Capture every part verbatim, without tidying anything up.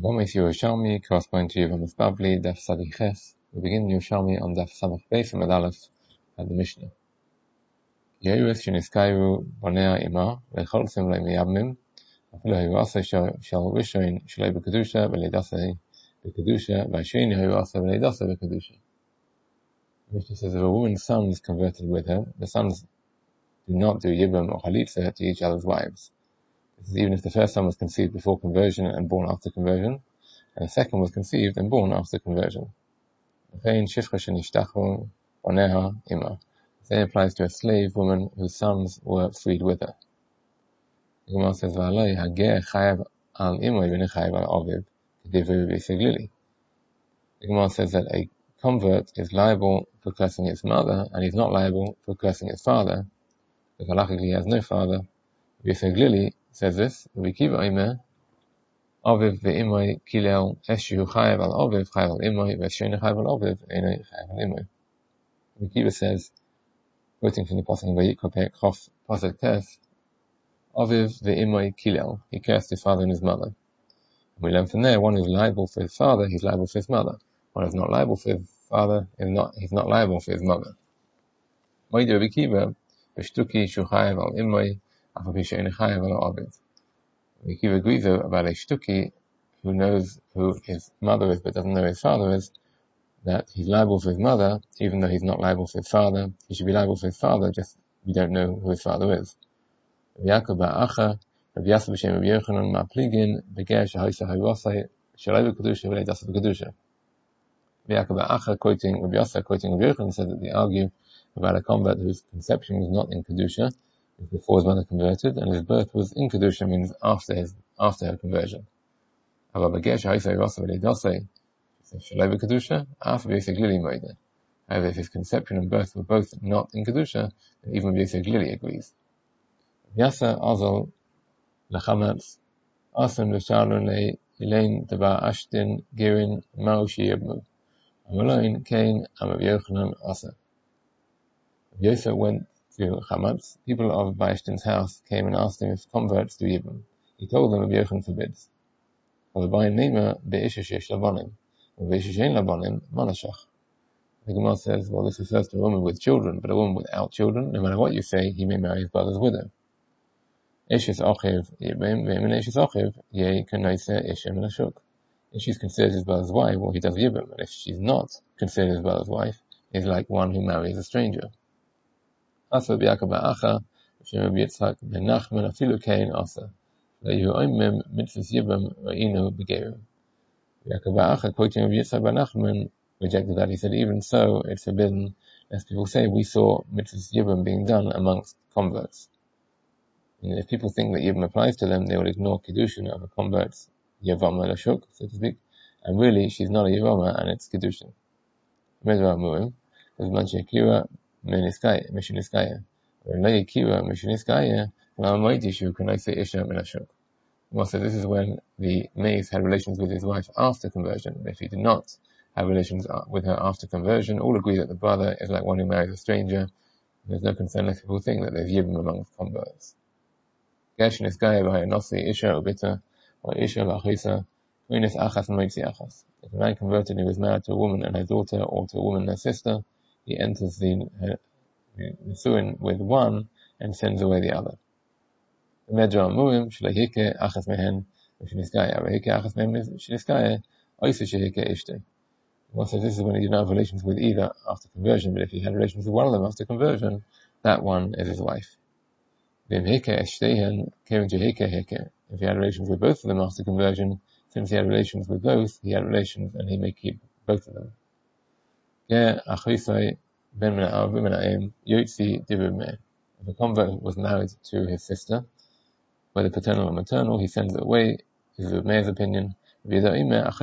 Ramesh Yerushalmi, corresponding to Yevamos Bavli, Daf Sadi Ches. We begin Yerushalmi on Daf Samach Beis and Aleph at the Mishnah. Yeirus sheniskayru bonea ima lecholsim le'miyabmim afilu hayuasa shal rishoin shalei b'kedusha v'leidasa b'kedusha v'asheni hayuasa v'leidasa b'kedusha. The Mishnah says if a woman's son is converted with her, the sons do not do yibam or chalitza to each other's wives. This is even if the first son was conceived before conversion and born after conversion, and the second was conceived and born after conversion. The same applies to a slave woman whose sons were freed with her. The Gemara says, the Gemara says that a convert is liable for cursing his mother, and he's not liable for cursing his father, because halachically he has no father. Rabbi says this, Rabbi Kiva Omer, Aviv ve'imoi kilel eshu chayav al aviv chayav al imoi ve'sheni chayav al aviv enoi chayav al imoi. Rabbi Kiva says, quoting from the Pasuk in Vayikra Perek Chof Pasuk Tes, Aviv ve'imoi kilel, he cursed his father and his mother. And we learn from there, one who's liable for his father, he's liable for his mother. One who's not liable for his father, is not, he's not liable for his mother. Moide Rabbi Kiva, v'shtuki shu chayav al imoi, afav she'enoi chayav al aviv. Rabbi Kiva agrees about a shtuki who knows who his mother is but doesn't know who his father is, that he's liable for his mother, even though he's not liable for his father. He should be liable for his father, just we don't know who his father is. Rabbi Yaakov bar Acha, Rabbi Yasser b'shem Rabbi Yochanan ma'pligin, beger shehoisa hayuasai, shalai b'kedusha v'lei dasa b'kedusha. Rabbi Yaakov bar Acha, quoting Rabbi Yasser, quoting Rabbi Yochanan, said that they argue about a convert whose conception was not in kedusha, before his mother converted, and his birth was in kedusha, means after his after her conversion. However, if his conception and birth were both not in kedusha, then even Yosef clearly agrees. Yasa azal lachamatz asim l'shalon le'elain deba ashtin girin ma'ushi yebmu amaloin kain amav yochanan asa. Yosef went to Chamatz. People of Vashtin's house came and asked him if converts do yibum. He told them Rabbi Yochanan forbids. For the bayin nema be'isha shesh labonim, or be'isha shein labonim manashach. The Gemara says, well, this refers to a woman with children, but a woman without children, no matter what you say, he may marry his brother's widow. Ishis achiv yibum ve'emin ishis achiv ye kanoise isha menashuk. If she's considered his brother's wife, well, he does yibum, and if she's not considered his brother's wife, he's like one who marries a stranger. Asa Rabbi bar Acha, Shem Rabbi Yitzchak ben Nachman afilu kain asa. Le'yu oimim mitzvus yibam ra'inu b'geru. Rabbi bar Acha, quoting Rabbi Yitzchak ben Nachman, rejected that. He said, even so, it's forbidden, as people say, we saw mitzvus yibam being done amongst converts. And if people think that yibam applies to them, they will ignore kedushin of a convert's yavama lashuk, so to speak, and really, she's not a yavama, and it's kedushin. Mezra Murim, there's Manche Kira, Meniskaya, Mishiniskaya. Relay Kira, Mishiniskaya, Lamaidishu, can I say Isha Menashuk? Well, so this is when the maid had relations with his wife after conversion. If he did not have relations with her after conversion, all agree that the brother is like one who marries a stranger. There's no concern lest people think that there's yibum among converts. Geshiniskaya, Vahayanosi, Isha Ubita, or Isha Lachisa, Minis Achas Moitzi Achas. If a man converted, he was married to a woman and her daughter, or to a woman and her sister, he enters the Nisuin with one and sends away the other. The Medra Murim, Shlehike Achas Mehen, Shiniskaya, Rehike Achas Mehen, Shiniskaya, Oisa Shehike Ishte. Well, so this is when he didn't have relations with either after conversion, but if he had relations with one of them after conversion, that one is his wife. Vim Hike Eshtehen, Kevin Jehike Hike. If he had relations with both of them after conversion, since he had relations with both, he had relations and he may keep both of them. If a convert was married to his sister, whether paternal or maternal, he sends it away. This is Meir's opinion. Vida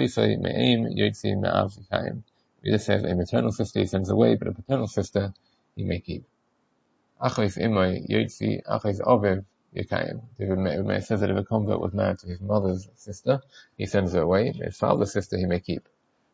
says a maternal sister he sends away, but a paternal sister he may keep. The Meir says that if a convert was married to his mother's sister, he sends her away. His father's sister he may keep.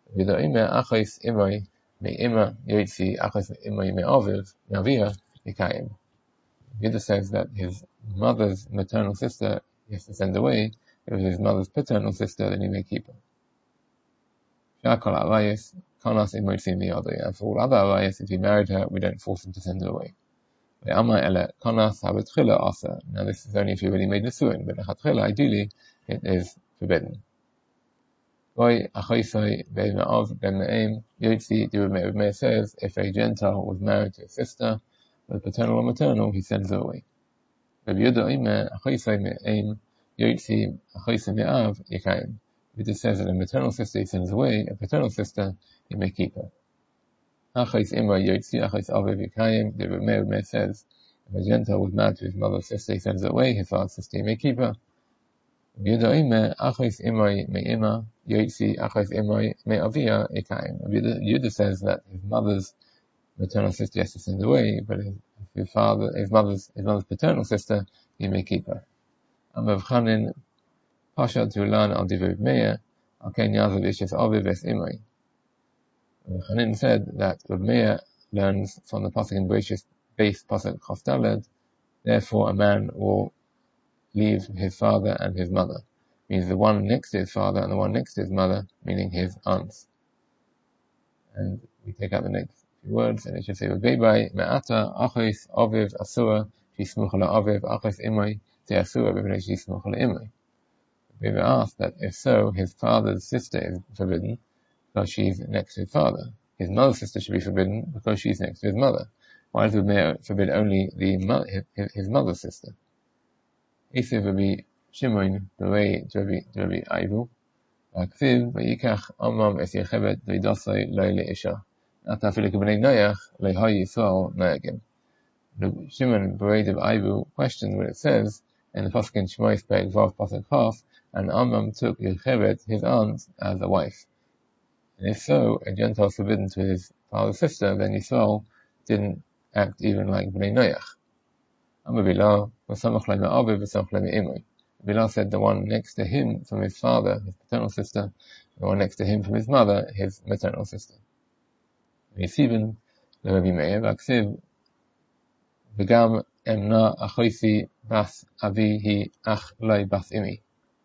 Me'ima Yoitzi Achas Imay Me'aviv Me'avia Yikayim. Yida says that his mother's maternal sister he has to send away, If it's his mother's paternal sister, then he may keep her. Shakal Avayas, Kanas Imoitsim the other. And for all other Avayas, if he married her, we don't force him to send her away. Now this is only if he really made Nisuin, but Lechatchila, ideally, it is forbidden. It says, if a Gentile was married to a sister, whether paternal or maternal, he sends her away. If it just says that a maternal sister he sends away, a paternal sister he may keep her. The Rebbe says, if a Gentile was married to his mother's sister, he sends her away, his father's sister he may keep her. Yehuda says that his mother's maternal sister has to send away, but his, his father, his mother's, his mother's paternal sister, he may keep her. Amav Chanin, Pasha Tulan al Divrei Meir, al Ken Yazav Ishes Aviv Es Imai. Chanin said that Rav Meir learns from the pasuk in Bereshis base pasuk Chaf Daled, therefore a man will leave his father and his mother. Means the one next to his father and the one next to his mother, meaning his aunts. And we take out the next few words, and it should say, V'beibai me'ata achos aviv asura shismucha la'aviv achos imai te asura b'bnei shismucha la'imai. V'beibai asked that if so, his father's sister is forbidden because she's next to his father. His mother's sister should be forbidden because she's next to his mother. Why does Meir forbid only the his, his mother's sister? Isiv Rabbi Shimon Berei Rabbi Aivu Aktiv Vayikach Amam Es Yechebet V'Idasai Lo Leisha Ata Afilu K'Bnei Noach Lehay Yisrael Noagim. Rabbi Shimon Berei Rabbi Aivu questioned what it says in the pasuk in Shmos Perek Vav pasuk Chaf, and Amam took Yechebet, his aunt, as a wife. And if so, a Gentile is forbidden to his father's sister, then Yisrael didn't act even like Bnei Noach. Bilal said the one next to him from his father, his paternal sister, the one next to him from his mother, his maternal sister. Yisiven Rabbi Meir v'aksiv v'gam emna achoisi bas avihi ach loi bas imi.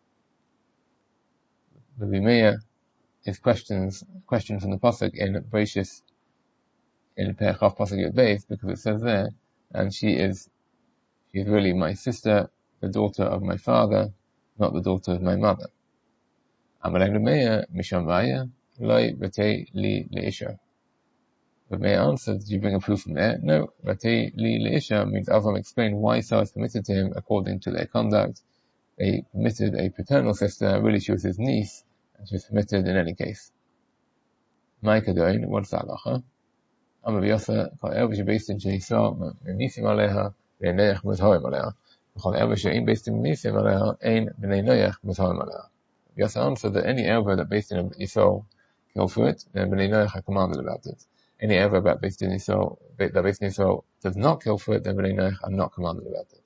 Rabbi Meir is questions question from the pasuk in Bereshis in Perek Chaf pasuk Yud Beis, because it says there, and she is She is really my sister, the daughter of my father, not the daughter of my mother. Amalei Meir misham vaya loi v'tei li leisha. But Meir answered, did you bring a proof from there? No, v'tei li leisha means Avram explained why Sarah is permitted to him according to their conduct. They permitted a paternal sister, really she was his niece, and she was permitted in any case. Ma'ikadoin, what's that halacha? Amar Yasa, kol el v'shebeis in sheisa memisim aleha bnei noach muzharim aleha. V'chol el v'she'im based in memisim aleha ein bnei noach muzharim aleha. Yasa answered that any elva that based in Yisrael kill for it, then bnei noach are commanded about it. Any elva that based in Yisrael, that based in Yisrael does not kill for it, then bnei noach are not commanded about it.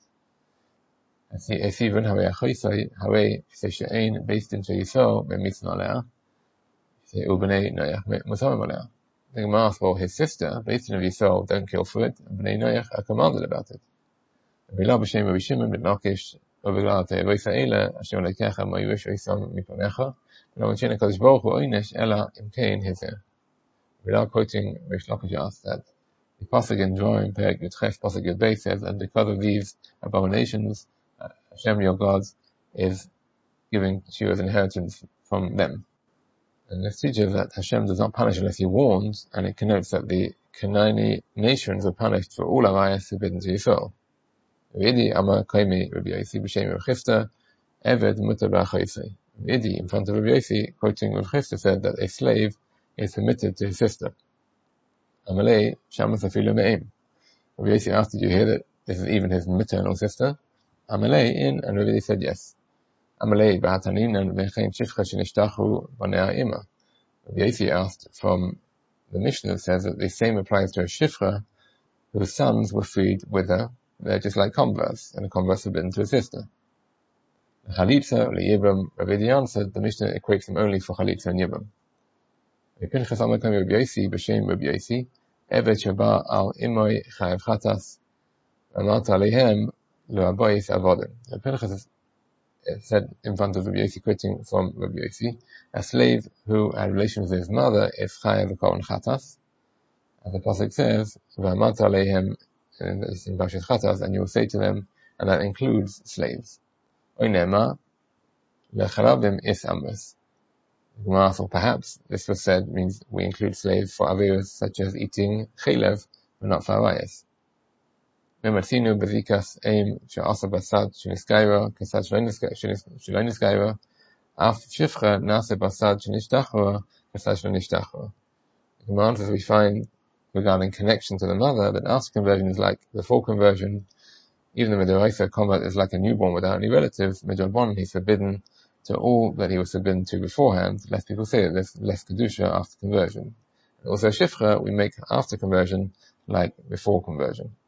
As even Hawei Achoisai, Hawei She'ein based in Yisrael memisim aleha, Ubnei noach muzharim aleha. The Gemara asks, well, his sister, based in Yisrael, don't kill for it, and Bnei Noach are commanded about it. V'ila b'shem Rabbi Shimon ben Lakish, v'b'gla te'avoisa eila, asher lekecha ma yuvish oisam mipanecha, v'lo mention HaKadosh Baruch Hu oinesh ela imkein hizeh. V'ila quoting Rish Lakish asks that the pasuk in Dvarim Perek Yudches pasuk Yud Beis says, and because of these abominations, Hashem your God is giving you as inheritance from them. And this teaches that Hashem does not punish unless he warns, and it connotes that the Canaanite nations were punished for all avayas forbidden to Yisrael. V'idi amar kaimi Rabbi Yossi b'shem Rav Chisda, Eved mutar b'achoisei. V'idi, in front of Rabbi Yossi, quoting Rav Chisda, said that a slave is permitted to his sister. Amalei shamas afilu me'im. Rabbi Yossi asked, did you hear that this is even his maternal sister? Amalei in, and Rabbi Yossi said yes. Amalei b'hatanin v'chein shifcha shenishtachu b'nei ha'ima. Rabbi Yossi asked from the Mishnah that says that the same applies to a shifcha whose sons were freed with her. They're just like converse, and a converse forbidden to a sister. Chalitza le'yibam, Rabbi Yossi answered, the Mishnah equates them only for chalitza and yibam. Pinchas amakam Rabbi Yossi b'shem Rabbi Yossi, evet shaba al imoi chayav chatas, amata aleihem lo abayis avodim. Pinchas it said in front of Rabbi Yossi quoting from Rabbi Yossi, a slave who had relations with his mother is chayav v'kol chatas. As the pasuk says, v'amat aleihem, in Parashat Chatas, and you will say to them, and that includes slaves. Oinema lecharabim is amrus. Or perhaps this was said means we include slaves for averos such as eating chelev, but not for arayos. Mematzinu bezikas aim she'asa basad sheniskayra kasad shelo niskayra af shifcha nase basad shenishtachra kasad shelo nishtachra. The Gemara answers we find regarding connection to the mother that after conversion is like before conversion. Even the Midoraisa convert is like a newborn without any relatives. Midrabbanan he's forbidden to all that he was forbidden to beforehand, lest people say that there's less kedusha after conversion. And also shifcha we make after conversion like before conversion.